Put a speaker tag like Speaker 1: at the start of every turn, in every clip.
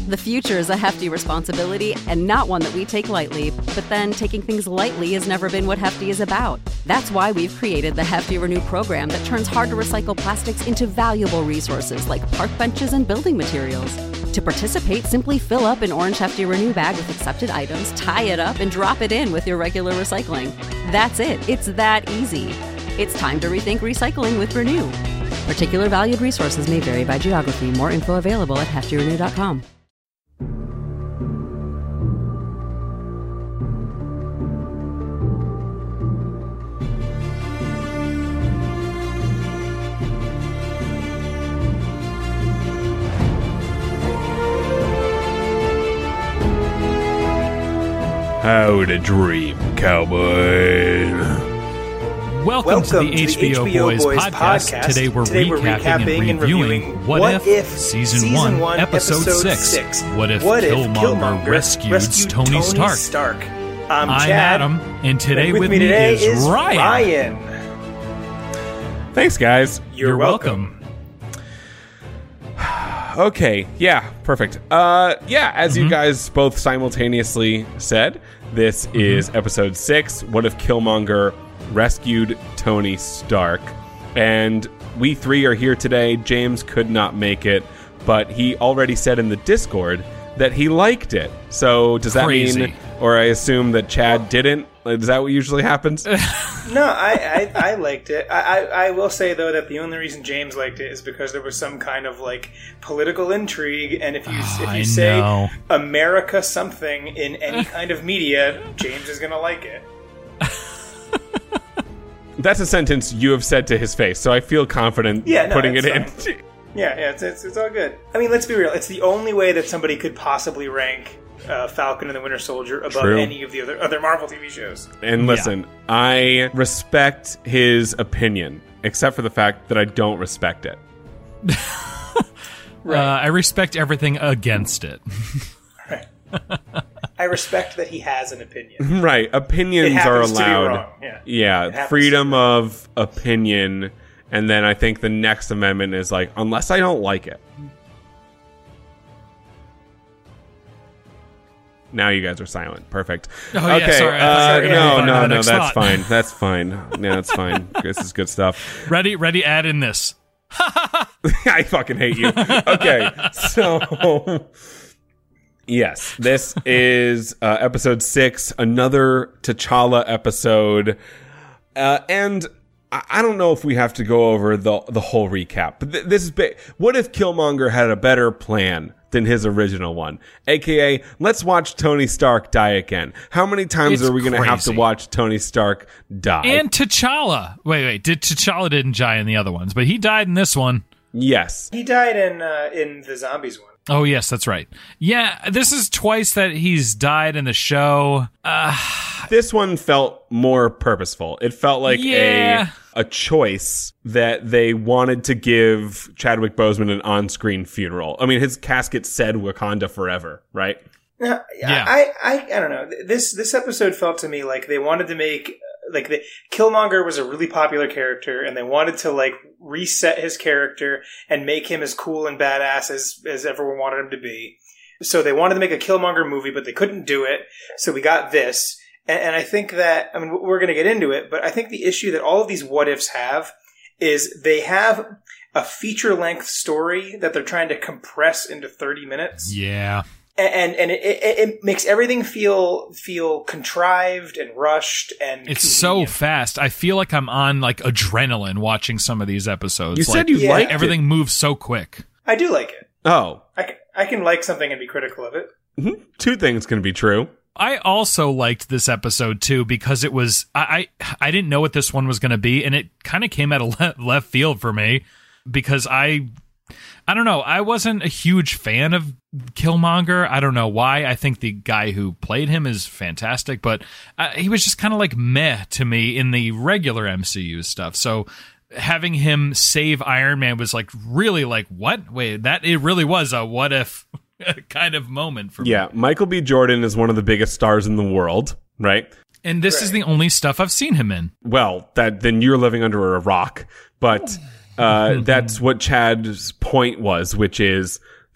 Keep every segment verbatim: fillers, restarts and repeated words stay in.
Speaker 1: The future is a hefty responsibility and not one that we take lightly, but then taking things lightly has never been what Hefty is about. That's why we've created the Hefty Renew program that turns hard-to-recycle plastics into valuable resources like park benches and building materials. To participate, simply fill up an orange Hefty Renew bag with accepted items, tie it up, and drop it in with your regular recycling. That's it. It's that easy. It's time to rethink recycling with Renew. Particular valued resources may vary by geography. More info available at hefty renew dot com.
Speaker 2: How to dream, cowboy.
Speaker 3: Welcome, Welcome to the, to H B O, the H B O Boys, Boys podcast. podcast. Today, we're, Today we're recapping, recapping and reviewing, and reviewing What, what If, if Season, season one, one, Episode, episode six. six. What If what Killmonger, Killmonger rescued, rescued Tony, Tony Stark?
Speaker 2: Stark.
Speaker 3: I'm,
Speaker 2: I'm
Speaker 3: Chad,
Speaker 2: Adam,
Speaker 3: and today
Speaker 2: and
Speaker 3: with,
Speaker 2: with
Speaker 3: me,
Speaker 2: me today
Speaker 3: is,
Speaker 2: is
Speaker 3: Ryan.
Speaker 2: Ryan. Thanks, guys.
Speaker 3: You're, You're welcome.
Speaker 2: welcome. Okay, yeah, perfect. Uh, yeah, as mm-hmm. you guys both simultaneously said, this mm-hmm. is Episode six, What If Killmonger rescued Tony Stark. And we three are here today. James could not make it, but he already said in the Discord that he liked it. So does that
Speaker 3: Crazy.
Speaker 2: mean, or I assume that Chad didn't? Is that what usually happens?
Speaker 4: No, I, I, I liked it. I, I, I will say, though, that the only reason James liked it is because there was some kind of, like, political intrigue, and if you
Speaker 3: oh,
Speaker 4: if you
Speaker 3: I
Speaker 4: say
Speaker 3: know.
Speaker 4: America something in any kind of media, James is going to like it.
Speaker 2: That's a sentence you have said to his face, so I feel confident
Speaker 4: yeah, no,
Speaker 2: putting it
Speaker 4: fine.
Speaker 2: in.
Speaker 4: yeah, yeah, it's, it's it's all good. I mean, let's be real. It's the only way that somebody could possibly rank uh, Falcon and the Winter Soldier above
Speaker 2: True.
Speaker 4: any of the other other Marvel T V shows.
Speaker 2: And listen, yeah. I respect his opinion, except for the fact that I don't respect it.
Speaker 3: right. uh, I respect everything against it.
Speaker 4: right. I respect that he has an opinion.
Speaker 2: Right. Opinions are allowed.
Speaker 4: To be wrong. Yeah.
Speaker 2: Yeah. Freedom of opinion. And then I think the next amendment is like, unless I don't like it. Now you guys are silent. Perfect.
Speaker 3: Oh,
Speaker 2: okay.
Speaker 3: Yeah, sorry.
Speaker 2: Uh,
Speaker 3: sorry.
Speaker 2: no, no, no.
Speaker 3: That's
Speaker 2: Thought. fine. That's fine. Yeah, that's fine. This is good stuff.
Speaker 3: Ready? Ready? Add in this.
Speaker 2: I fucking hate you. Okay. So... Yes, this is uh, episode six, another T'Challa episode, uh, and I-, I don't know if we have to go over the the whole recap. But th- this is ba- what if Killmonger had a better plan than his original one? A K A, let's watch Tony Stark die again. How many times
Speaker 3: it's
Speaker 2: are we going to have to watch Tony Stark die?
Speaker 3: And T'Challa. Wait, wait. Did T'Challa didn't die in the other ones, but he died in this one.
Speaker 2: Yes,
Speaker 4: he died in uh, in the Zombies one.
Speaker 3: Oh, yes, that's right. Yeah, this is twice that he's died in the show. Uh,
Speaker 2: this one felt more purposeful. It felt like
Speaker 3: yeah.
Speaker 2: a a choice that they wanted to give Chadwick Boseman an on-screen funeral. I mean, his casket said Wakanda Forever, right?
Speaker 4: Uh, yeah. I, I, I don't know. This this episode felt to me like they wanted to make... Like, the, Killmonger was a really popular character, and they wanted to, like, reset his character and make him as cool and badass as, as everyone wanted him to be. So they wanted to make a Killmonger movie, but they couldn't do it. So we got this. And, and I think that, I mean, we're going to get into it, but I think the issue that all of these what-ifs have is they have a feature-length story that they're trying to compress into thirty minutes.
Speaker 3: Yeah.
Speaker 4: And and it, it, it makes everything feel feel contrived and rushed and
Speaker 3: it's
Speaker 4: convenient.
Speaker 3: So fast. I feel like I'm on like adrenaline watching some of these episodes.
Speaker 2: You
Speaker 3: like,
Speaker 2: said you
Speaker 4: yeah.
Speaker 2: liked
Speaker 3: everything
Speaker 2: it.
Speaker 3: moves so quick.
Speaker 4: I do like it.
Speaker 2: Oh,
Speaker 4: I can, I can like something and be critical of it.
Speaker 2: Mm-hmm. Two things can be true.
Speaker 3: I also liked this episode too because it was I I, I didn't know what this one was going to be, and it kind of came out of le- left field for me because I. I don't know. I wasn't a huge fan of Killmonger. I don't know why. I think the guy who played him is fantastic, but uh, he was just kind of like meh to me in the regular M C U stuff. So having him save Iron Man was like really like, what? Wait, that it really was a what if kind of moment for
Speaker 2: yeah, me. Yeah, Michael B. Jordan is one of the biggest stars in the world, right?
Speaker 3: And this right. is the only stuff I've seen him in.
Speaker 2: Well, that then you're living under a rock, but... Uh, that's what Chad's point was, which is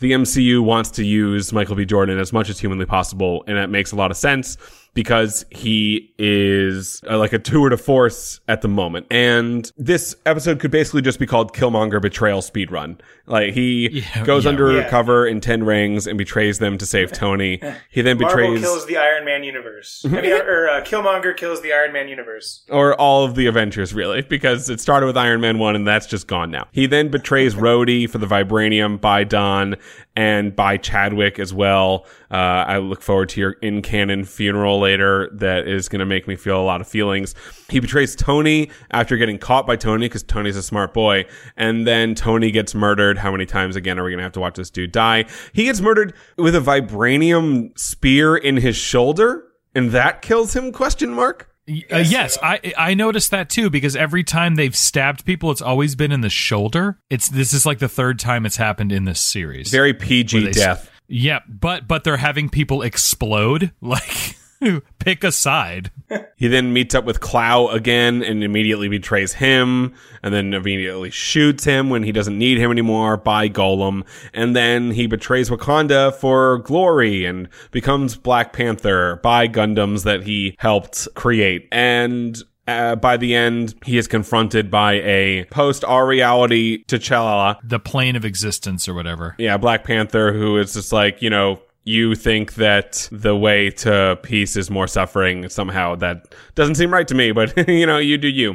Speaker 2: the M C U wants to use Michael B. Jordan as much as humanly possible, and that makes a lot of sense because he is uh, like a tour de force at the moment. And this episode could basically just be called Killmonger Betrayal Speedrun. Like, he
Speaker 3: Yeah,
Speaker 2: goes
Speaker 3: yeah.
Speaker 2: undercover in ten rings and betrays them to save Tony. He then
Speaker 4: Marvel
Speaker 2: betrays...
Speaker 4: kills the Iron Man universe. I mean, or, or uh, Killmonger kills the Iron Man universe.
Speaker 2: Or all of the Avengers, really, because it started with Iron Man one and that's just gone now. He then betrays Rhodey for the Vibranium by Don and by Chadwick as well. Uh, I look forward to your in-canon funeral later that is going to make me feel a lot of feelings. He betrays Tony after getting caught by Tony because Tony's a smart boy. And then Tony gets murdered. How many times again are we going to have to watch this dude die? He gets murdered with a Vibranium spear in his shoulder and that kills him, question mark?
Speaker 3: Uh, yes, I I noticed that too because every time they've stabbed people, it's always been in the shoulder. It's this is like the third time it's happened in this series.
Speaker 2: Very P G
Speaker 3: Where they-
Speaker 2: death.
Speaker 3: Yeah, but but they're having people explode. Like, pick a side.
Speaker 2: He then meets up with Clow again and immediately betrays him and then immediately shoots him when he doesn't need him anymore by Golem. And then he betrays Wakanda for glory and becomes Black Panther by Gundams that he helped create. And Uh, by the end, he is confronted by a post-our reality T'Challa.
Speaker 3: The plane of existence or whatever.
Speaker 2: Yeah, Black Panther, who is just like, you know, you think that the way to peace is more suffering. Somehow that doesn't seem right to me, but, you know, you do you.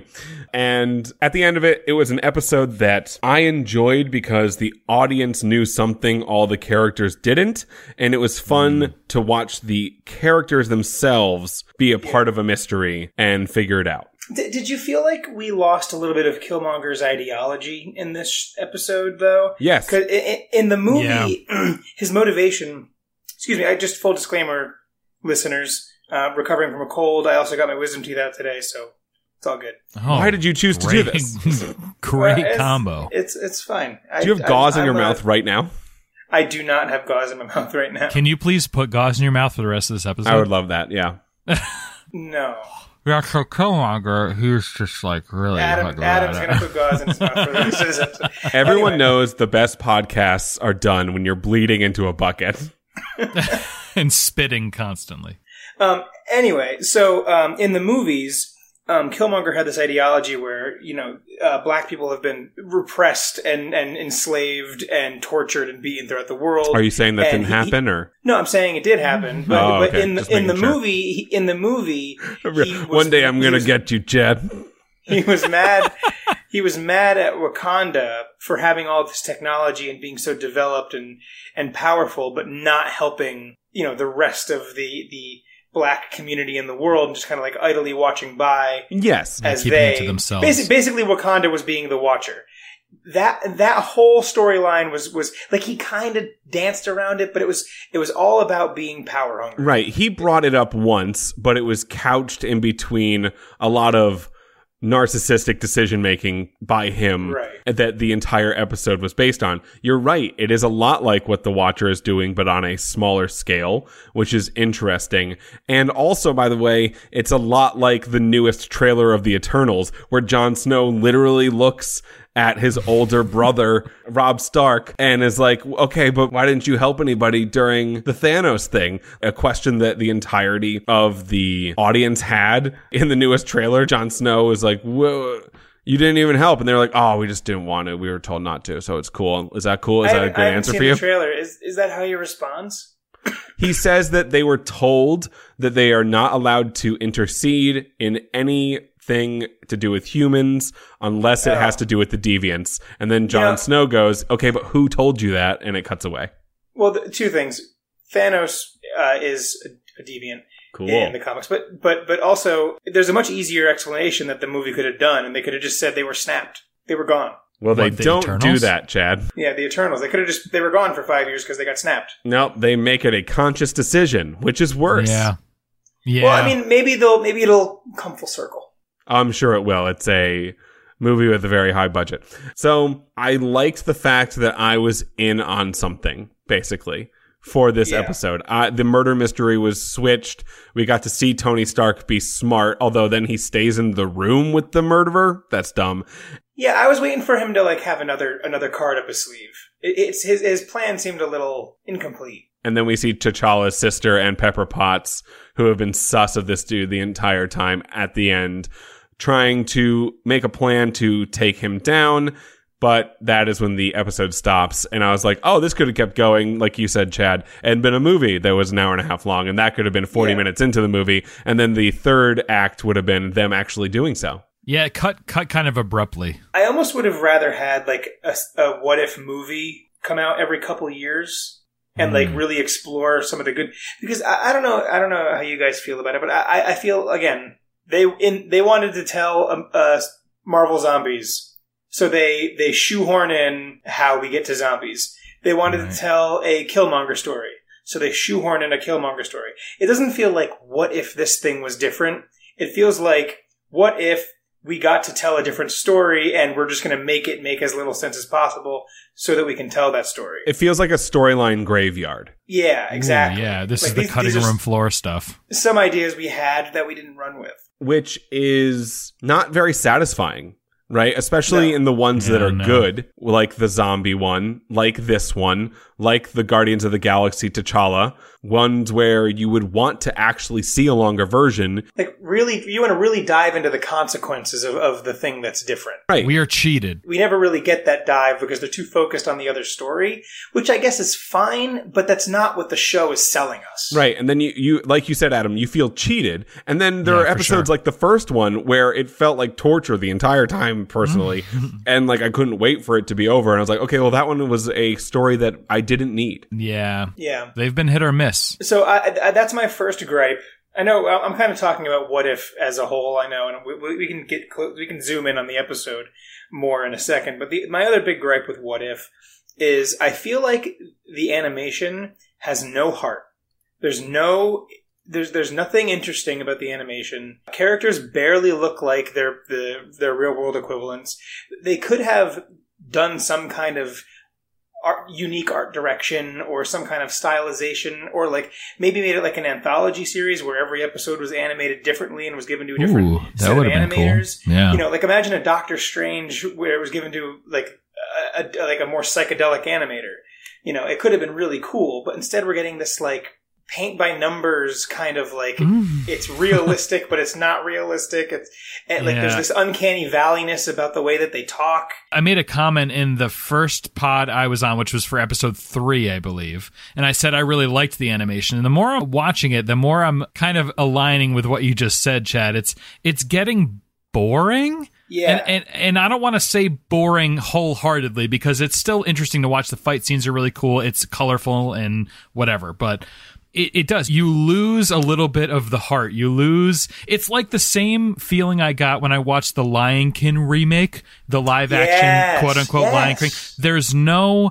Speaker 2: And at the end of it, it was an episode that I enjoyed because the audience knew something all the characters didn't. And it was fun mm. to watch the characters themselves be a part of a mystery and figure it out.
Speaker 4: D- did you feel like we lost a little bit of Killmonger's ideology in this episode, though?
Speaker 2: Yes.
Speaker 4: 'Cause in, in the movie,
Speaker 3: Yeah.
Speaker 4: his motivation... Excuse me, I just full disclaimer, listeners, uh, recovering from a cold. I also got my wisdom teeth out today, so it's all good.
Speaker 3: Oh,
Speaker 2: Why did you choose to do
Speaker 3: great-
Speaker 2: this?
Speaker 3: Great
Speaker 4: Uh, it's,
Speaker 3: combo.
Speaker 4: It's it's fine. I,
Speaker 2: Do you have gauze
Speaker 4: I,
Speaker 2: in your
Speaker 4: I'm
Speaker 2: mouth
Speaker 4: a,
Speaker 2: right now?
Speaker 4: I do not have gauze in my mouth right now.
Speaker 3: Can you please put gauze in your mouth for the rest of this episode?
Speaker 2: I would love that, yeah.
Speaker 4: No.
Speaker 3: Yeah, so Killmonger, he's just like really.
Speaker 4: Adam,
Speaker 3: like,
Speaker 4: Adam's
Speaker 3: right.
Speaker 4: going to put gauze in his mouth for the rest of this episode.
Speaker 2: Everyone
Speaker 4: Anyway.
Speaker 2: knows the best podcasts are done when you're bleeding into a bucket.
Speaker 3: And spitting constantly.
Speaker 4: Um, anyway, so um, in the movies, um, Killmonger had this ideology where, you know, uh, black people have been repressed and, and enslaved and tortured and beaten throughout the world.
Speaker 2: Are you saying that
Speaker 4: And
Speaker 2: didn't
Speaker 4: he-
Speaker 2: happen, or
Speaker 4: No, I'm saying it did happen. But,
Speaker 2: Oh,
Speaker 4: but
Speaker 2: okay.
Speaker 4: in,
Speaker 2: Just
Speaker 4: the, in the
Speaker 2: making sure.
Speaker 4: movie, he- in the movie, he was-
Speaker 2: one day I'm
Speaker 4: he
Speaker 2: gonna
Speaker 4: was-
Speaker 2: get you, Chad?
Speaker 4: He was mad. He was mad at Wakanda for having all this technology and being so developed and, and powerful, but not helping, you know, the rest of the, the black community in the world, and just kind of like idly watching by
Speaker 2: Yes.
Speaker 4: as
Speaker 3: keeping
Speaker 4: they
Speaker 3: it to themselves.
Speaker 4: Basically, basically, Wakanda was being the Watcher. That that whole storyline was was like he kind of danced around it, but it was it was all about being power hungry.
Speaker 2: Right. He brought it up once, but it was couched in between a lot of narcissistic decision making by him
Speaker 4: Right.
Speaker 2: that the entire episode was based on. You're right. It is a lot like what the Watcher is doing, but on a smaller scale, which is interesting. And also, by the way, it's a lot like the newest trailer of the Eternals, where Jon Snow literally looks at his older brother, Robb Stark, and is like, okay, but why didn't you help anybody during the Thanos thing? A question that the entirety of the audience had in the newest trailer. Jon Snow was like, whoa, you didn't even help. And they're like, oh, we just didn't want to. We were told not to, so it's cool. Is that cool? Is that a good
Speaker 4: I haven't
Speaker 2: answer
Speaker 4: seen
Speaker 2: for you?
Speaker 4: The trailer is is that how he responds?
Speaker 2: He says that they were told that they are not allowed to intercede in anything to do with humans unless it
Speaker 4: Oh.
Speaker 2: has to do with the deviants. And then Jon
Speaker 4: Yeah.
Speaker 2: Snow goes, okay, but who told you that? And it cuts away.
Speaker 4: Well, the, two things. Thanos uh, is a, a deviant
Speaker 2: Cool.
Speaker 4: in the comics, but but but also there's a much easier explanation that the movie could have done, and they could have just said they were snapped, they were gone.
Speaker 2: Well, they
Speaker 3: What, the
Speaker 2: don't do
Speaker 3: Eternals?
Speaker 2: that, Chad.
Speaker 4: Yeah, the Eternals. They could have just they were gone for five years because they got snapped.
Speaker 2: Nope, they make it a conscious decision, which is worse.
Speaker 3: Yeah. Yeah.
Speaker 4: Well, I mean, maybe they'll maybe it'll come full circle.
Speaker 2: I'm sure it will. It's a movie with a very high budget. So I liked the fact that I was in on something, basically, for this
Speaker 4: Yeah.
Speaker 2: episode. Uh, the murder mystery was switched. We got to see Tony Stark be smart, although then he stays in the room with the murderer. That's dumb.
Speaker 4: Yeah, I was waiting for him to like have another another card up his sleeve. It, it's his his plan seemed a little incomplete.
Speaker 2: And then we see T'Challa's sister and Pepper Potts, who have been sus of this dude the entire time, at the end, trying to make a plan to take him down. But that is when the episode stops. And I was like, oh, this could have kept going, like you said, Chad, and been a movie that was an hour and a half long. And that could have been forty
Speaker 4: yeah.
Speaker 2: minutes into the movie. And then the third act would have been them actually doing so.
Speaker 3: Yeah, cut cut kind of abruptly.
Speaker 4: I almost would have rather had like a, a what if movie come out every couple of years and mm. like really explore some of the good, because I, I don't know I don't know how you guys feel about it, but I, I feel again they in they wanted to tell um, uh, Marvel Zombies. So they, they shoehorn in how we get to zombies. They wanted right. to tell a Killmonger story. So they shoehorn in a Killmonger story. It doesn't feel like, what if this thing was different? It feels like, what if we got to tell a different story and we're just going to make it make as little sense as possible so that we can tell that story?
Speaker 2: It feels like a storyline graveyard.
Speaker 4: Yeah, exactly.
Speaker 3: Ooh, yeah, this
Speaker 4: like
Speaker 3: is the
Speaker 4: these,
Speaker 3: cutting
Speaker 4: these
Speaker 3: room floor stuff.
Speaker 4: Some ideas we had that we didn't run with.
Speaker 2: Which is not very satisfying. Right? Especially
Speaker 4: no.
Speaker 2: in the ones
Speaker 3: yeah,
Speaker 2: that are
Speaker 3: no.
Speaker 2: good, like the zombie one, like this one, like the Guardians of the Galaxy T'Challa, ones where you would want to actually see a longer version.
Speaker 4: Like, really, you want to really dive into the consequences of, of the thing that's different.
Speaker 2: Right.
Speaker 3: We are cheated.
Speaker 4: We never really get that dive because they're too focused on the other story, which I guess is fine, but that's not what the show is selling us.
Speaker 2: Right. And then you, you like you said, Adam, you feel cheated. And then there
Speaker 3: Yeah,
Speaker 2: are
Speaker 3: for
Speaker 2: episodes
Speaker 3: sure.
Speaker 2: like the first one where it felt like torture the entire time, personally. And like I couldn't wait for it to be over. And I was like, okay, well, that one was a story that I didn't need.
Speaker 3: Yeah.
Speaker 4: Yeah.
Speaker 3: They've been hit or miss.
Speaker 4: So I, I, that's my first gripe. I know I'm kind of talking about what if as a whole. I know, and we, we can get clo- we can zoom in on the episode more in a second. But the, my other big gripe with what if is I feel like the animation has no heart. There's no there's there's nothing interesting about the animation. Characters barely look like their the their real world equivalents. They could have done some kind of art, unique art direction or some kind of stylization, or like maybe made it like an anthology series where every episode was animated differently and was given to a different
Speaker 3: Ooh, that
Speaker 4: set of
Speaker 3: would have been
Speaker 4: animators.
Speaker 3: cool. Yeah.
Speaker 4: You know, like imagine a Doctor Strange where it was given to like a, a like a more psychedelic animator. You know, it could have been really cool, but instead we're getting this like paint by numbers kind of like
Speaker 3: Mm.
Speaker 4: it's realistic, but it's not realistic. It's and like
Speaker 3: Yeah.
Speaker 4: there's this uncanny valleyness about the way that they talk.
Speaker 3: I made a comment in the first pod I was on, which was for episode three, I believe. And I said I really liked the animation. And the more I'm watching it, the more I'm kind of aligning with what you just said, Chad. It's it's getting boring.
Speaker 4: Yeah.
Speaker 3: And, and and I don't want to say boring wholeheartedly because it's still interesting to watch. The fight scenes are really cool. It's colorful and whatever. But It, it does. You lose a little bit of the heart. You lose. It's like the same feeling I got when I watched the Lion King remake, the live action,
Speaker 4: Yes,
Speaker 3: quote unquote,
Speaker 4: yes.
Speaker 3: Lion King. There's no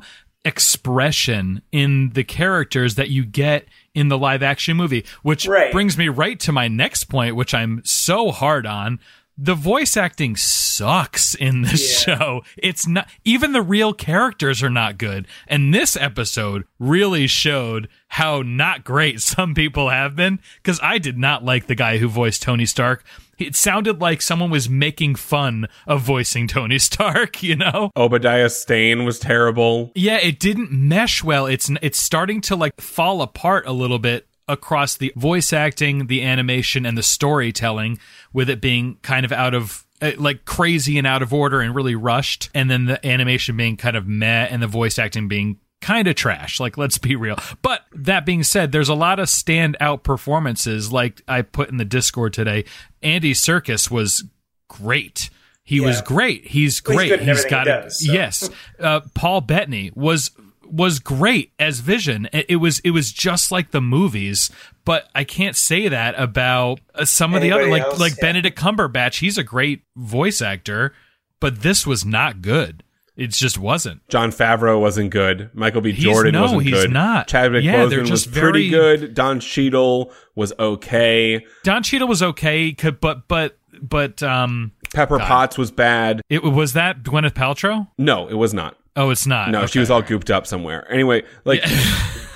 Speaker 3: expression in the characters that you get in the live action movie, which
Speaker 4: Right.
Speaker 3: brings me right to my next point, which I'm so hard on. The voice acting sucks in this
Speaker 4: Yeah.
Speaker 3: show. It's not, even the real characters are not good. And this episode really showed how not great some people have been, because I did not like the guy who voiced Tony Stark. It sounded like someone was making fun of voicing Tony Stark, you know?
Speaker 2: Obadiah Stane was terrible.
Speaker 3: Yeah, it didn't mesh well. It's it's starting to like fall apart a little bit across the voice acting, the animation, and the storytelling, with it being kind of out of uh, like crazy and out of order and really rushed, and then the animation being kind of meh and the voice acting being kind of trash. Like, let's be real. But that being said, there's a lot of standout performances. Like I put in the Discord today, Andy Serkis was great. He
Speaker 4: Yeah.
Speaker 3: was great. He's
Speaker 4: Well, he's
Speaker 3: great.
Speaker 4: good in
Speaker 3: He's
Speaker 4: everything
Speaker 3: got
Speaker 4: he
Speaker 3: it.
Speaker 4: does, so.
Speaker 3: Yes. Uh, Paul Bettany was was great as Vision. It, it was it was just like the movies, but I can't say that about uh, some of the other,
Speaker 4: Anybody
Speaker 3: like
Speaker 4: else?
Speaker 3: like
Speaker 4: Yeah.
Speaker 3: Benedict Cumberbatch. He's a great voice actor, but this was not good. It just wasn't.
Speaker 2: John Favreau wasn't good. Michael B.
Speaker 3: He's-
Speaker 2: Jordan
Speaker 3: no,
Speaker 2: wasn't
Speaker 3: he's
Speaker 2: good.
Speaker 3: not.
Speaker 2: Chadwick
Speaker 3: Yeah, they're
Speaker 2: Boseman was
Speaker 3: just
Speaker 2: pretty
Speaker 3: very-
Speaker 2: good. Don Cheadle was okay.
Speaker 3: Don Cheadle was okay, could- but but but um,
Speaker 2: Pepper
Speaker 3: God.
Speaker 2: Potts was bad.
Speaker 3: it was that Gwyneth Paltrow.
Speaker 2: No, it was not.
Speaker 3: Oh, it's not.
Speaker 2: No,
Speaker 3: Okay.
Speaker 2: she was all gooped up somewhere. Anyway, like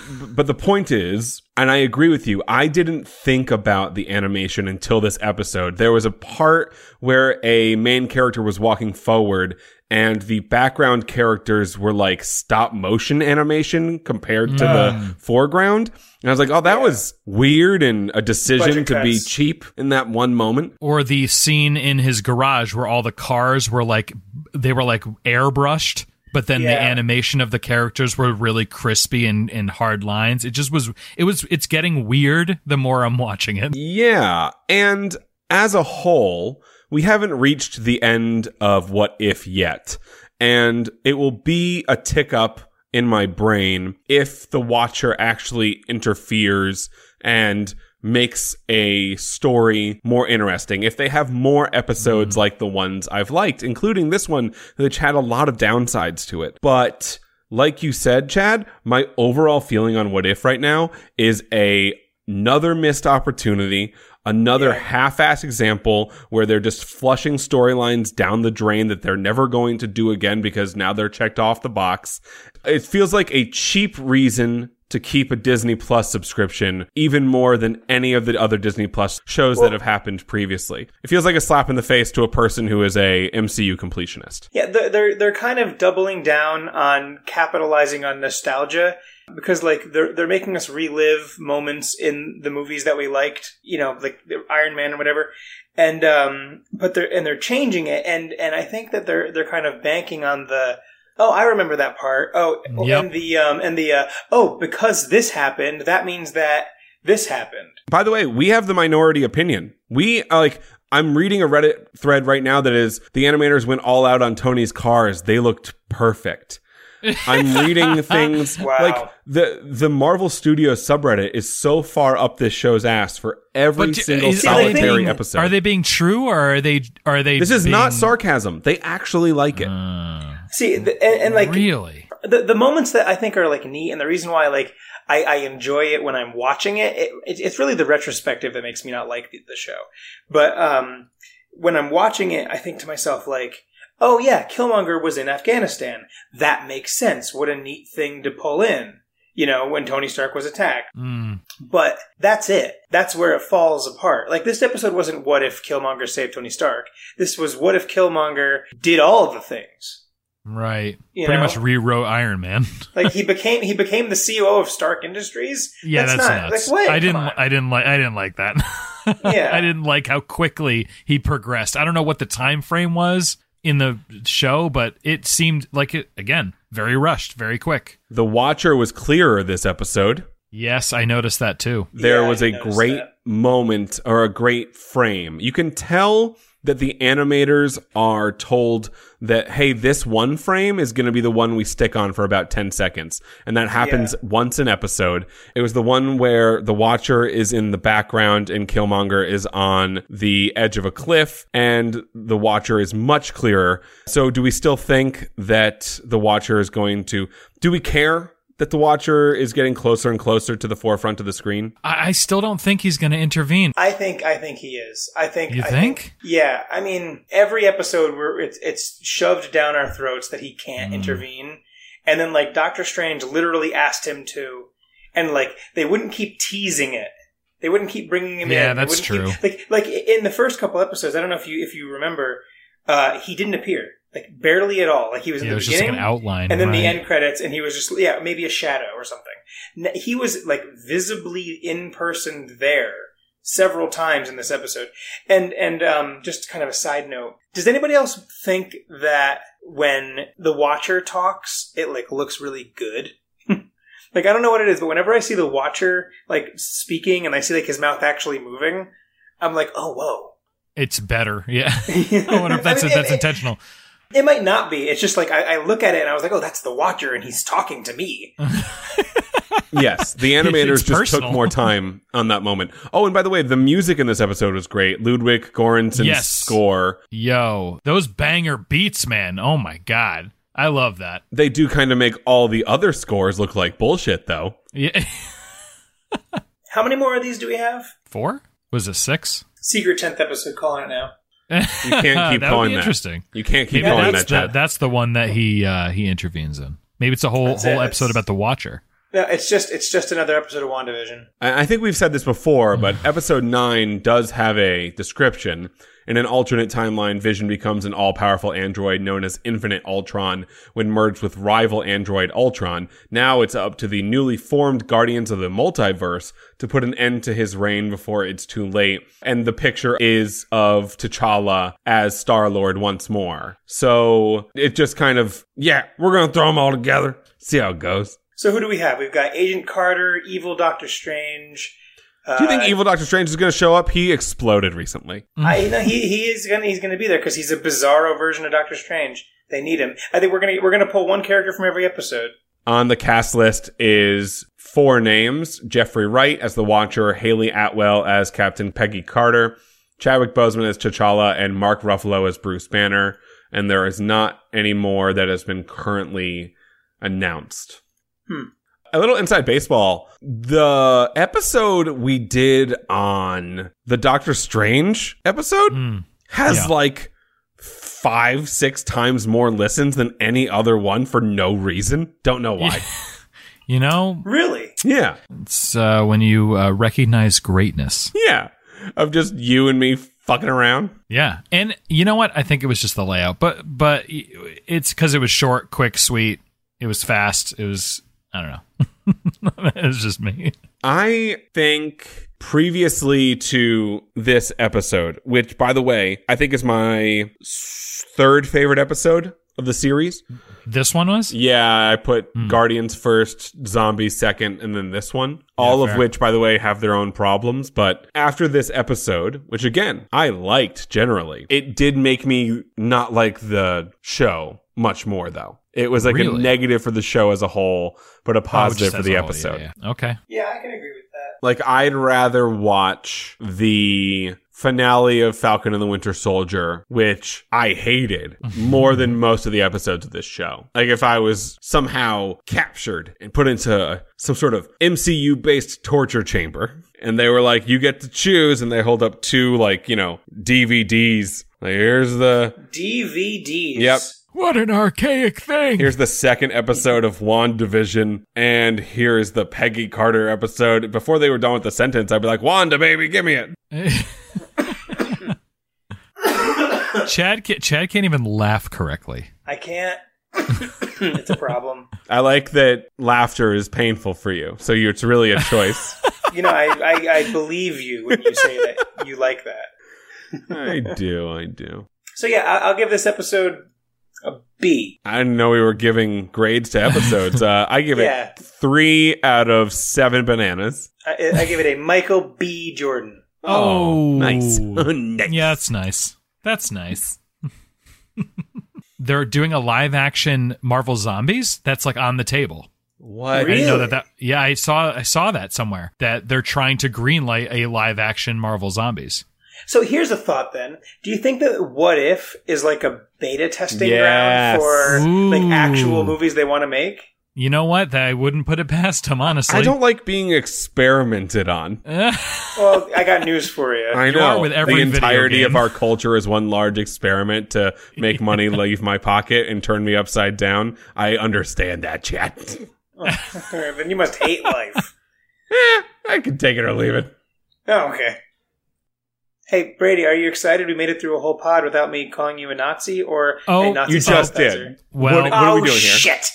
Speaker 2: but the point is, and I agree with you, I didn't think about the animation until this episode. There was a part where a main character was walking forward and the background characters were like stop motion animation compared to
Speaker 3: Mm.
Speaker 2: the foreground. And I was like, oh, that
Speaker 4: Yeah.
Speaker 2: was weird and a decision
Speaker 4: Budget
Speaker 2: to be
Speaker 4: cuts.
Speaker 2: cheap in that one moment.
Speaker 3: Or the scene in his garage where all the cars were like, they were like airbrushed, but then the
Speaker 4: Yeah.
Speaker 3: animation of the characters were really crispy and, and hard lines. It just was, it was, it's getting weird the more I'm watching it.
Speaker 2: Yeah. And as a whole, we haven't reached the end of What If yet. And it will be a tick up in my brain if the Watcher actually interferes and makes a story more interesting. If they have more episodes like the ones I've liked, including this one, which had a lot of downsides to it. But like you said, Chad, my overall feeling on What If right now is a another missed opportunity, another
Speaker 4: Yeah.
Speaker 2: half-ass example where they're just flushing storylines down the drain that they're never going to do again because now they're checked off the box. It feels like a cheap reason to keep a Disney Plus subscription even more than any of the other Disney Plus shows
Speaker 4: Well-
Speaker 2: that have happened previously. It feels like a slap in the face to a person who is a M C U completionist.
Speaker 4: Yeah, they're they're, they're kind of doubling down on capitalizing on nostalgia because like they're they're making us relive moments in the movies that we liked, you know, like the Iron Man or whatever. And um but they're and they're changing it and and I think that they're they're kind of banking on the oh, I remember that part. Oh,
Speaker 3: Yep.
Speaker 4: and the um and the uh, oh, because this happened, that means that this happened.
Speaker 2: By the way, we have the minority opinion. We uh, like I'm reading a Reddit thread right now that is the animators went all out on Tony's cars. They looked perfect. I'm reading things
Speaker 4: Wow.
Speaker 2: like the the Marvel Studios subreddit is so far up this show's ass for every
Speaker 3: But
Speaker 2: single
Speaker 3: is-
Speaker 4: are they
Speaker 2: solitary
Speaker 4: being-
Speaker 2: episode.
Speaker 3: Are they being true or are they, are they
Speaker 2: this is
Speaker 3: being,
Speaker 2: not sarcasm. They actually like it.
Speaker 3: Uh,
Speaker 4: See, the, and, and like
Speaker 3: really?
Speaker 4: the the moments that I think are like neat, and the reason why like I, I enjoy it when I'm watching it, it, it, it's really the retrospective that makes me not like the, the show. But um, when I'm watching it, I think to myself like, oh yeah, Killmonger was in Afghanistan. That makes sense. What a neat thing to pull in. You know, when Tony Stark was attacked.
Speaker 3: Mm.
Speaker 4: But that's it. That's where it falls apart. Like, this episode wasn't what if Killmonger saved Tony Stark. This was what if Killmonger did all of the things.
Speaker 3: Right.
Speaker 4: You
Speaker 3: Pretty
Speaker 4: know?
Speaker 3: much rewrote Iron Man.
Speaker 4: Like, he became he became the C E O of Stark Industries.
Speaker 3: Yeah, that's,
Speaker 4: not
Speaker 3: nuts.
Speaker 4: like what?
Speaker 3: I didn't.
Speaker 4: Come on.
Speaker 3: I didn't like. I didn't like that.
Speaker 4: Yeah.
Speaker 3: I didn't like how quickly he progressed. I don't know what the time frame was in the show, but it seemed like it again very rushed, very quick.
Speaker 2: The Watcher was clearer this episode.
Speaker 3: Yes, I noticed that too.
Speaker 2: There
Speaker 4: Yeah,
Speaker 2: was
Speaker 4: I
Speaker 2: a
Speaker 4: noticed
Speaker 2: great
Speaker 4: that.
Speaker 2: moment or a great frame. You can tell that the animators are told that, hey, this one frame is going to be the one we stick on for about ten seconds. And that happens
Speaker 4: Yeah.
Speaker 2: once an episode. It was the one where the Watcher is in the background and Killmonger is on the edge of a cliff and the Watcher is much clearer. So do we still think that the Watcher is going to, do we care that the Watcher is getting closer and closer to the forefront of the screen?
Speaker 3: I, I still don't think he's going to intervene.
Speaker 4: I think I think he is. I think
Speaker 3: You
Speaker 4: I
Speaker 3: think?
Speaker 4: Yeah. I mean, every episode where it's it's shoved down our throats that he can't
Speaker 3: Mm.
Speaker 4: intervene, and then like Doctor Strange literally asked him to, and like they wouldn't keep teasing it. They wouldn't keep bringing him in.
Speaker 3: Yeah,
Speaker 4: They
Speaker 3: that's
Speaker 4: wouldn't
Speaker 3: true.
Speaker 4: keep- like like in the first couple episodes, I don't know if you if you remember, uh, he didn't appear. Like barely at all. Like he was
Speaker 3: Yeah,
Speaker 4: in
Speaker 3: it
Speaker 4: the
Speaker 3: was just like
Speaker 4: beginning,
Speaker 3: an outline,
Speaker 4: and then
Speaker 3: right?
Speaker 4: the end credits, and he was just yeah, maybe a shadow or something. N- He was like visibly in person there several times in this episode. And and um, just kind of a side note: does anybody else think that when the Watcher talks, it like looks really good? Like I don't know what it is, but whenever I see the Watcher like speaking, and I see like his mouth actually moving, I'm like, oh whoa.
Speaker 3: It's better. Yeah. I wonder if that's
Speaker 4: I mean,
Speaker 3: that's
Speaker 4: it-
Speaker 3: intentional.
Speaker 4: It might not be. It's just like I, I look at it and I was like, "Oh, that's the Watcher, and he's talking to me."
Speaker 2: Yes, the animators
Speaker 3: It's
Speaker 2: just
Speaker 3: personal.
Speaker 2: took more time on that moment. Oh, and by the way, the music in this episode was great. Ludwig Göransson's
Speaker 3: Yes.
Speaker 2: score.
Speaker 3: Yo, those banger beats, man. Oh my god, I love that.
Speaker 2: They do kind of make all the other scores look like bullshit, though.
Speaker 3: Yeah.
Speaker 4: How many more of these do we have?
Speaker 3: Four? Was it six?
Speaker 4: Secret tenth episode, calling it now.
Speaker 2: You can't keep
Speaker 3: that would
Speaker 2: calling
Speaker 3: be
Speaker 2: that.
Speaker 3: interesting.
Speaker 2: You can't keep
Speaker 3: Maybe
Speaker 2: calling
Speaker 3: that's
Speaker 2: that, Chad.
Speaker 3: the, that's the one that he uh, he intervenes in. Maybe it's a whole
Speaker 4: That's it.
Speaker 3: whole
Speaker 4: That's-
Speaker 3: episode about the Watcher.
Speaker 4: No, it's just it's just another episode of WandaVision.
Speaker 2: I I think we've said this before, but episode nine does have a description. In an alternate timeline, Vision becomes an all-powerful android known as Infinite Ultron when merged with rival android Ultron. Now it's up to the newly formed Guardians of the Multiverse to put an end to his reign before it's too late. And the picture is of T'Challa as Star-Lord once more. So it just kind of, yeah, we're going to throw them all together. See how it goes.
Speaker 4: So who do we have? We've got Agent Carter, Evil Doctor Strange.
Speaker 2: Do you think Evil Doctor Strange is going to show up? He exploded recently.
Speaker 4: I know he he is gonna he's gonna be there because he's a bizarro version of Doctor Strange. They need him. I think we're gonna we're gonna pull one character from every episode.
Speaker 2: On the cast list is four names: Jeffrey Wright as the Watcher, Haley Atwell as Captain Peggy Carter, Chadwick Boseman as T'Challa, and Mark Ruffalo as Bruce Banner. And there is not any more that has been currently announced.
Speaker 4: Hmm.
Speaker 2: A little inside baseball. The episode we did on the Doctor Strange episode
Speaker 3: Mm.
Speaker 2: has
Speaker 3: Yeah.
Speaker 2: like five, six times more listens than any other one for no reason. Don't know why.
Speaker 3: You know,
Speaker 4: Really?
Speaker 2: Yeah.
Speaker 3: it's uh, when you uh, recognize greatness.
Speaker 2: Yeah. Of just you and me fucking around.
Speaker 3: Yeah. And you know what? I think it was just the layout. But but it's because it was short, quick, sweet. It was fast. It was, I don't know. It was just me.
Speaker 2: I think previously to this episode, which, by the way, I think is my s- third favorite episode of the series.
Speaker 3: This one was?
Speaker 2: Yeah, I put Guardians first, Zombies second, and then this one. All of
Speaker 3: fair.
Speaker 2: which, by the way, have their own problems. But after this episode, which again, I liked generally, it did make me not like the show much more, though. It was like a
Speaker 3: Really?
Speaker 2: negative for the show as a whole, but a
Speaker 3: Oh,
Speaker 2: positive
Speaker 3: just
Speaker 2: for
Speaker 3: as
Speaker 2: the
Speaker 3: a whole,
Speaker 2: episode.
Speaker 3: Yeah, yeah. Okay.
Speaker 4: Yeah, I can agree with that.
Speaker 2: Like, I'd rather watch the finale of Falcon and the Winter Soldier, which I hated, more than most of the episodes of this show. Like, if I was somehow captured and put into some sort of M C U-based torture chamber, and they were like, you get to choose, and they hold up two, like, you know, D V Ds. Like, here's the...
Speaker 4: D V Ds.
Speaker 2: Yep.
Speaker 3: What an archaic thing.
Speaker 2: Here's the second episode of WandaVision, and here's the Peggy Carter episode. Before they were done with the sentence, I'd be like, Wanda, baby, give me it.
Speaker 3: Chad, ca- Chad can't even laugh correctly.
Speaker 4: I can't. It's a problem.
Speaker 2: I like that laughter is painful for you, so you, it's really a choice.
Speaker 4: You know, I, I, I believe you when you say that you like that.
Speaker 2: I do, I do.
Speaker 4: So yeah, I, I'll give this episode a B.
Speaker 2: I didn't know we were giving grades to episodes. Uh, I give
Speaker 4: Yeah.
Speaker 2: it three out of seven bananas.
Speaker 4: I, I give it a Michael B. Jordan.
Speaker 3: Oh,
Speaker 2: nice. nice.
Speaker 3: Yeah, that's nice. That's nice. They're doing a live action Marvel Zombies that's like on the table.
Speaker 2: What?
Speaker 3: I didn't know
Speaker 4: Really?
Speaker 3: that, that. Yeah, I saw I saw that somewhere that they're trying to greenlight a live action Marvel Zombies.
Speaker 4: So here's a thought then. Do you think that What If is like a beta testing
Speaker 2: Yes.
Speaker 4: ground for like
Speaker 3: Ooh.
Speaker 4: actual movies they want to make?
Speaker 3: You know what? I wouldn't put it past them, honestly.
Speaker 2: I don't like being experimented on.
Speaker 4: Well, I got news for you.
Speaker 2: I
Speaker 3: You
Speaker 2: know.
Speaker 3: are with every
Speaker 2: the
Speaker 3: video
Speaker 2: entirety
Speaker 3: game.
Speaker 2: of our culture is one large experiment to make money leave my pocket and turn me upside down. I understand that, chat.
Speaker 4: Then you must hate life.
Speaker 2: Eh, I can take it or leave it.
Speaker 4: Oh, okay. Hey, Brady, are you excited we made it through a whole pod without me calling you a Nazi or
Speaker 3: Oh,
Speaker 4: a Nazi
Speaker 2: You just
Speaker 4: sympathizer?
Speaker 2: did.
Speaker 3: Well-
Speaker 2: what, what are we
Speaker 4: Oh,
Speaker 2: doing here?
Speaker 4: shit.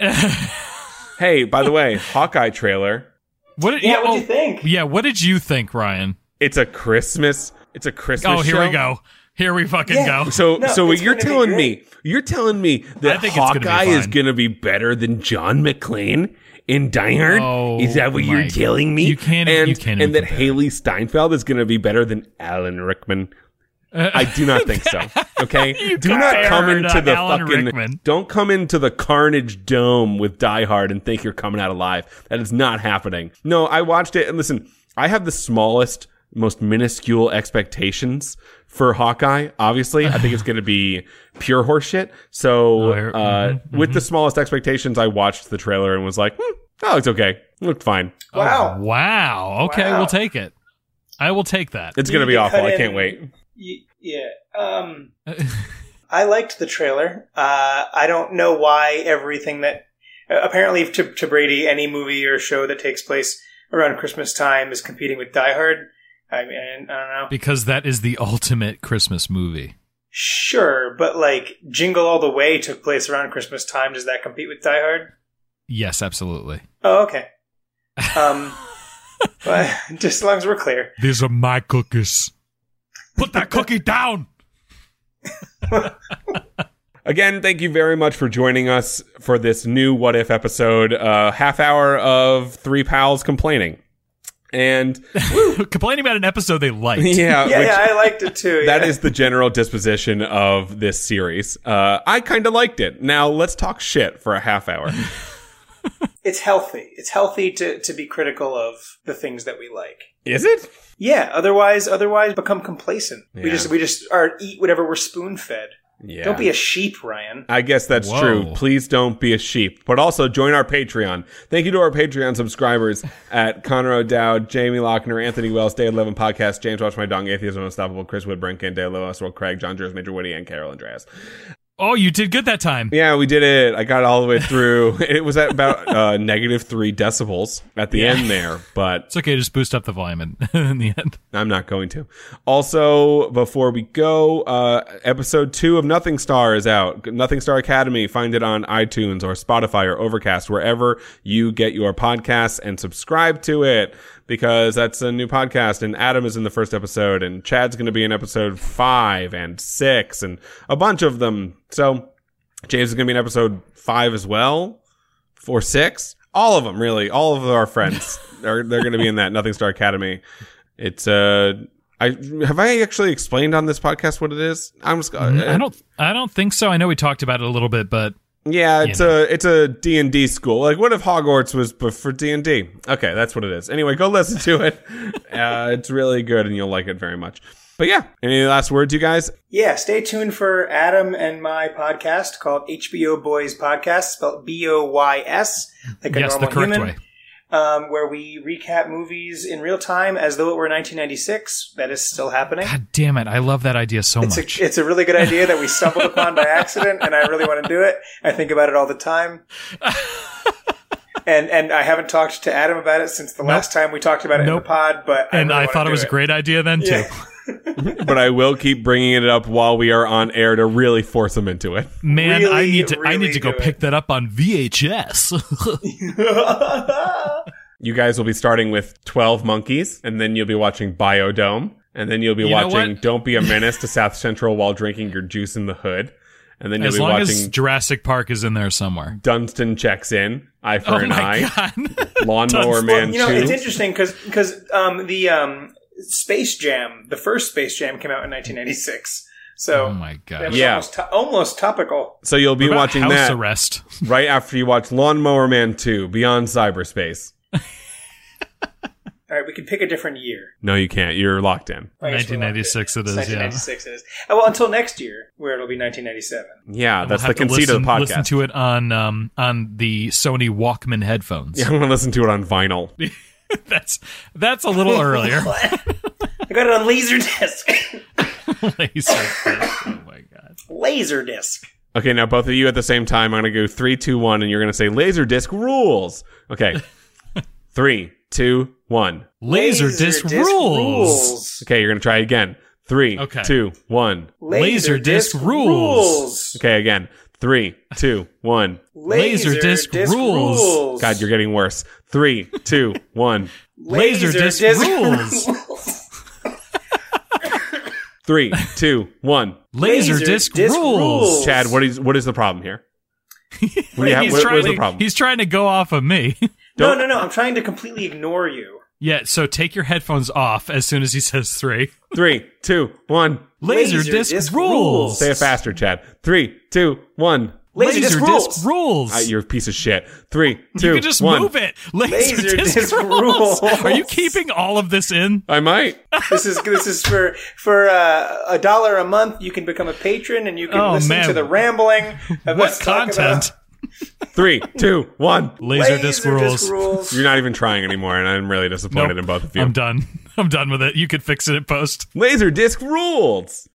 Speaker 2: Hey, by the way, Hawkeye trailer.
Speaker 3: What did,
Speaker 4: Yeah, what'd
Speaker 3: oh,
Speaker 4: you think?
Speaker 3: Yeah, what did you think, Ryan?
Speaker 2: It's a Christmas. It's a Christmas.
Speaker 3: Oh, here
Speaker 2: show.
Speaker 3: we go. Here we fucking
Speaker 4: Yeah.
Speaker 3: go.
Speaker 2: So,
Speaker 4: No,
Speaker 2: so what
Speaker 4: it's
Speaker 2: you're
Speaker 4: gonna be
Speaker 2: telling
Speaker 4: great.
Speaker 2: me, you're telling me
Speaker 3: I
Speaker 2: that
Speaker 3: think it's gonna be
Speaker 2: Hawkeye is
Speaker 3: fine.
Speaker 2: going to be better than John McClane in Die Hard?
Speaker 3: Oh,
Speaker 2: is that what you're
Speaker 3: Mike.
Speaker 2: telling me?
Speaker 3: You can't-
Speaker 2: And,
Speaker 3: you can't
Speaker 2: and
Speaker 3: even
Speaker 2: that
Speaker 3: compare.
Speaker 2: Haley Steinfeld is going to be better than Alan Rickman. I do not think so. Okay,
Speaker 3: You
Speaker 2: do not
Speaker 3: compared
Speaker 2: come
Speaker 3: her
Speaker 2: into
Speaker 3: to
Speaker 2: the
Speaker 3: Alan
Speaker 2: fucking.
Speaker 3: Rickman.
Speaker 2: Don't come into the Carnage Dome with Die Hard and think you're coming out alive. That is not happening. No, I watched it and listen. I have the smallest, most minuscule expectations for Hawkeye. Obviously, I think it's going to be pure horseshit. So,
Speaker 3: Oh, here-
Speaker 2: uh,
Speaker 3: mhm,
Speaker 2: with the smallest expectations, I watched the trailer and was like, hmm, "Oh, it's okay. It looked fine.
Speaker 4: Wow.
Speaker 3: Oh, wow. Okay,
Speaker 4: Wow.
Speaker 3: we'll take it. I will take that.
Speaker 2: It's going to
Speaker 4: You
Speaker 2: be
Speaker 4: can
Speaker 2: awful.
Speaker 4: cut
Speaker 2: I
Speaker 4: in-
Speaker 2: can't wait."
Speaker 4: Y- yeah. Um, I liked the trailer. Uh, I don't know why everything that Uh, apparently, to, to Brady, any movie or show that takes place around Christmas time is competing with Die Hard. I mean, I don't know.
Speaker 3: Because that is the ultimate Christmas movie.
Speaker 4: Sure, but like Jingle All the Way took place around Christmas time. Does that compete with Die Hard?
Speaker 3: Yes, absolutely.
Speaker 4: Oh, okay. Um, but just as long as we're clear.
Speaker 3: These are my cookies. Put that cookie down!
Speaker 2: Again, thank you very much for joining us for this new What If episode. Uh, half hour of three pals complaining. And
Speaker 3: complaining about an episode they liked.
Speaker 2: Yeah,
Speaker 4: yeah,
Speaker 2: which,
Speaker 4: yeah, I liked it too.
Speaker 2: That
Speaker 4: yeah.
Speaker 2: is the general disposition of this series. Uh, I kind of liked it. Now let's talk shit for a half hour.
Speaker 4: It's healthy. It's healthy to, to be critical of the things that we like.
Speaker 2: Is it?
Speaker 4: Yeah. Otherwise, otherwise become complacent.
Speaker 2: Yeah.
Speaker 4: We just we just are eat whatever we're spoon fed.
Speaker 2: Yeah.
Speaker 4: Don't be a sheep, Ryan.
Speaker 2: I guess that's
Speaker 3: Whoa.
Speaker 2: true. Please don't be a sheep. But also join our Patreon. Thank you to our Patreon subscribers at Connor O'Dowd, Jamie Lochner, Anthony Wells, Day eleven Podcast, James Watch My Dong, Atheism Unstoppable, Chris Woodbrinkin, Day Low, Oswald Craig, John Jers, Major Woody, and Carol Andreas.
Speaker 3: Oh, you did good that time.
Speaker 2: Yeah, we did it. I got it all the way through. It was at about uh, negative three decibels at the
Speaker 3: Yeah.
Speaker 2: end there, but
Speaker 3: It's okay, just boost up the volume in, in the end.
Speaker 2: I'm not going to. Also, before we go, uh, episode two of Nothing Star is out. Nothing Star Academy. Find it on iTunes or Spotify or Overcast, wherever you get your podcasts, and subscribe to it because that's a new podcast. And Adam is in the first episode, and Chad's going to be in episode five and six and a bunch of them. So James is going to be in episode five as well, or six. All of them, really. All of our friends are they're going to be in that Nothing Star Academy. It's uh, I have I actually explained on this podcast what it is. I'm just. Uh,
Speaker 3: I don't. I don't think so. I know we talked about it a little bit, but
Speaker 2: Yeah, it's
Speaker 3: you know.
Speaker 2: a it's a D and D school. Like, what if Hogwarts was b- for D and D? Okay, that's what it is. Anyway, go listen to it. Uh, it's really good, and you'll like it very much. But yeah, any last words, you guys?
Speaker 4: Yeah, stay tuned for Adam and my podcast called H B O Boys Podcast, spelled B O Y S, like a
Speaker 3: yes, the
Speaker 4: normal
Speaker 3: correct
Speaker 4: human.
Speaker 3: way.
Speaker 4: Um, where we recap movies in real time as though it were nineteen ninety-six. That is still happening.
Speaker 3: God damn it! I love that idea so
Speaker 4: It's
Speaker 3: much.
Speaker 4: a, it's a really good idea that we stumbled upon by accident, and I really want to do it. I think about it all the time. And and I haven't talked to Adam about it since the
Speaker 3: Nope.
Speaker 4: last time we talked about it
Speaker 3: Nope.
Speaker 4: in the pod, but I
Speaker 3: and
Speaker 4: really
Speaker 3: I
Speaker 4: wanna
Speaker 3: thought it
Speaker 4: do
Speaker 3: was a great idea then too.
Speaker 4: Yeah.
Speaker 2: But I will keep bringing it up while we are on air to really force them into it.
Speaker 3: Man, I
Speaker 4: Really,
Speaker 3: need to. I
Speaker 4: really
Speaker 3: need to go
Speaker 4: do
Speaker 3: pick
Speaker 4: it.
Speaker 3: that up on V H S.
Speaker 2: You guys will be starting with twelve Monkeys, and then you'll be watching Biodome, and then you'll be
Speaker 3: You know
Speaker 2: watching
Speaker 3: what?
Speaker 2: Don't Be a Menace to South Central while drinking your juice in the hood. And then you'll
Speaker 3: As
Speaker 2: be
Speaker 3: long
Speaker 2: watching
Speaker 3: as Jurassic Park is in there somewhere.
Speaker 2: Dunstan Checks In, Eye for
Speaker 3: Oh
Speaker 2: an
Speaker 3: my
Speaker 2: Eye,
Speaker 3: god!
Speaker 2: Lawnmower
Speaker 3: Dunstan.
Speaker 2: Man
Speaker 4: Well, you know,
Speaker 2: two.
Speaker 4: it's interesting because um, the um, Space Jam, the first Space Jam, came out in nineteen ninety-six. So
Speaker 3: Oh my
Speaker 4: that
Speaker 3: god!
Speaker 4: was
Speaker 2: Yeah.
Speaker 4: almost, to- almost topical.
Speaker 2: So you'll be
Speaker 3: What about
Speaker 2: watching
Speaker 3: House
Speaker 2: that
Speaker 3: Arrest.
Speaker 2: right after you watch Lawnmower Man two, Beyond Cyberspace.
Speaker 4: All right, we can pick a different year.
Speaker 2: No, you can't. You're locked in.
Speaker 4: I guess we're
Speaker 3: nineteen ninety-six
Speaker 4: locked in.
Speaker 3: it is,
Speaker 4: nineteen
Speaker 3: yeah.
Speaker 4: ninety-six it is. Oh, well, until next year, where it'll be nineteen ninety-seven.
Speaker 2: Yeah, that's
Speaker 3: We'll
Speaker 2: the
Speaker 3: have to
Speaker 2: conceit
Speaker 3: listen,
Speaker 2: of the podcast.
Speaker 3: Listen to it on um on the Sony Walkman headphones.
Speaker 2: Yeah, I'm going to listen to it on vinyl.
Speaker 3: that's that's a little earlier.
Speaker 4: I got it on Laserdisc.
Speaker 3: Laserdisc. Oh my god!
Speaker 4: Laserdisc.
Speaker 2: Okay, now both of you at the same time. I'm going to go three, two, one, and you're going to say Laserdisc rules. Okay. Three, two, one.
Speaker 3: Laserdisc,
Speaker 4: Laserdisc
Speaker 3: rules.
Speaker 2: Okay, you're going to try again. Three,
Speaker 3: Okay.
Speaker 2: two, one.
Speaker 3: Laserdisc rules.
Speaker 2: Okay, again. Three, two, one.
Speaker 3: Laserdisc rules.
Speaker 2: God, you're getting worse. Three, two, one.
Speaker 3: Laserdisc rules.
Speaker 2: Three, two, one.
Speaker 3: Laserdisc
Speaker 4: Laserdisc
Speaker 3: rules.
Speaker 4: rules.
Speaker 2: Chad, what is what is the problem here? What do you have?
Speaker 3: He's
Speaker 2: What,
Speaker 3: trying
Speaker 2: what is the
Speaker 3: to-
Speaker 2: problem?
Speaker 3: He's trying to go off of me.
Speaker 4: No, no, no. I'm trying to completely ignore you.
Speaker 3: Yeah, so take your headphones off as soon as he says three.
Speaker 2: Three, two, one.
Speaker 3: Laserdisc
Speaker 4: Laserdisc
Speaker 3: rules.
Speaker 4: rules.
Speaker 2: Say it faster, Chad. Three, two, one.
Speaker 4: Laserdisc rules.
Speaker 3: rules.
Speaker 2: Uh, you're a piece of shit. Three, two,
Speaker 3: you can just
Speaker 2: one.
Speaker 3: move it. Laserdisc,
Speaker 4: Laserdisc
Speaker 3: rules.
Speaker 4: rules.
Speaker 3: Are you keeping all of this in?
Speaker 2: I might.
Speaker 4: This is this is for for uh, a dollar a month. You can become a patron and you can
Speaker 3: Oh,
Speaker 4: listen
Speaker 3: man.
Speaker 4: to the rambling of
Speaker 3: What
Speaker 4: us talk
Speaker 3: content?
Speaker 4: about
Speaker 2: Three, two, one.
Speaker 3: Laserdisc, rules.
Speaker 4: rules.
Speaker 2: You're not even trying anymore, and I'm really disappointed
Speaker 3: Nope.
Speaker 2: in both of you.
Speaker 3: I'm done. I'm done with it. You could fix it at post.
Speaker 2: Laserdisc rules.